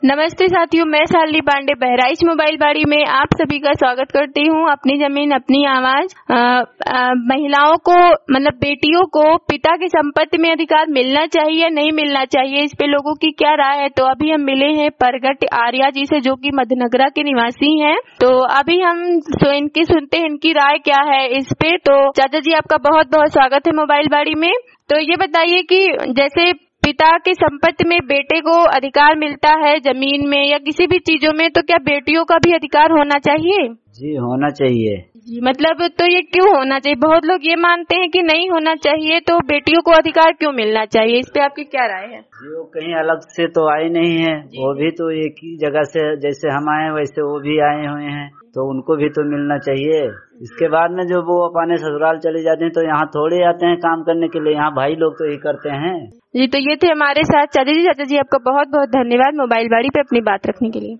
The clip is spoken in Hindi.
नमस्ते साथियों, मैं शालिनी पांडे बहराइच मोबाइल बाड़ी में आप सभी का स्वागत करती हूं। अपनी जमीन अपनी आवाज। महिलाओं को मतलब बेटियों को पिता की संपत्ति में अधिकार मिलना चाहिए या नहीं मिलना चाहिए, इस पे लोगों की क्या राय है। तो अभी हम मिले हैं परगट आर्या जी से, जो कि मध्यनगरा के निवासी हैं। तो अभी हम इनकी सुनते हैं इनकी राय क्या है इस पे। तो चाचा जी, आपका बहुत बहुत स्वागत है मोबाइल बाड़ी में। तो ये बताइए कि जैसे पिता की संपत्ति में बेटे को अधिकार मिलता है जमीन में या किसी भी चीजों में, तो क्या बेटियों का भी अधिकार होना चाहिए? जी होना चाहिए जी, मतलब तो ये क्यों होना चाहिए? बहुत लोग ये मानते हैं कि नहीं होना चाहिए, तो बेटियों को अधिकार क्यों मिलना चाहिए, इस पे आपकी क्या राय है? जी, वो कहीं अलग से तो आए नहीं है, वो भी तो एक ही जगह से, जैसे हम आए वैसे वो भी आए हुए हैं, तो उनको भी तो मिलना चाहिए। इसके बाद में जो वो अपने ससुराल चले जाते हैं तो यहाँ थोड़े आते हैं काम करने के लिए, यहाँ भाई लोग तो ही करते हैं। जी, तो ये थे हमारे साथ चाचा जी। चाचा जी, आपका बहुत बहुत धन्यवाद मोबाइल बाड़ी पे अपनी बात रखने के लिए।